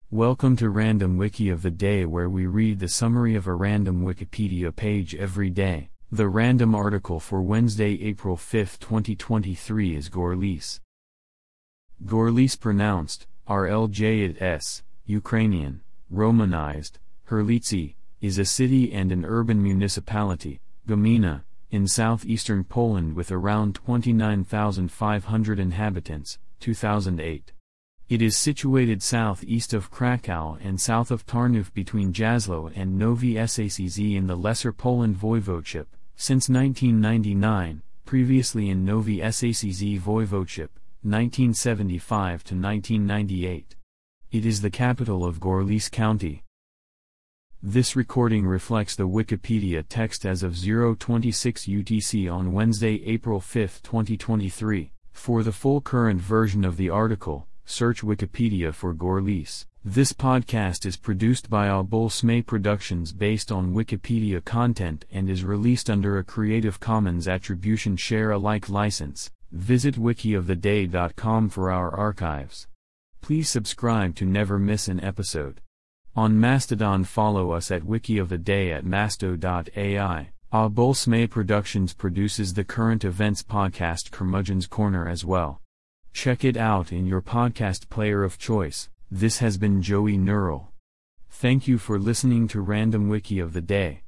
Welcome to Random Wiki of the Day, where we read the summary of a random Wikipedia page every day. The random article for Wednesday, April 5, 2023 is Gorlice. Gorlice, pronounced RLJS, Ukrainian, Romanized, Herlicy, is a city and an urban municipality, Gmina, in southeastern Poland with around 29,500 inhabitants, 2008. It is situated southeast of Krakow and south of Tarnów between Jasło and Nowy Sącz in the Lesser Poland Voivodeship, since 1999, previously in Nowy Sącz Voivodeship, 1975 to 1998. It is the capital of Gorlice County. This recording reflects the Wikipedia text as of 0:26 UTC on Wednesday, April 5, 2023. For the full current version of the article, search Wikipedia for Gorlice. This podcast is produced by Abolsme Productions based on Wikipedia content and is released under a Creative Commons Attribution Share Alike license. Visit wikioftheday.com for our archives. Please subscribe to never miss an episode. On Mastodon, follow us at wikioftheday at masto.ai. Abolsme Productions produces the current events podcast Curmudgeon's Corner as well. Check it out in your podcast player of choice. This has been Joey Neural. Thank you for listening to Random Wiki of the Day.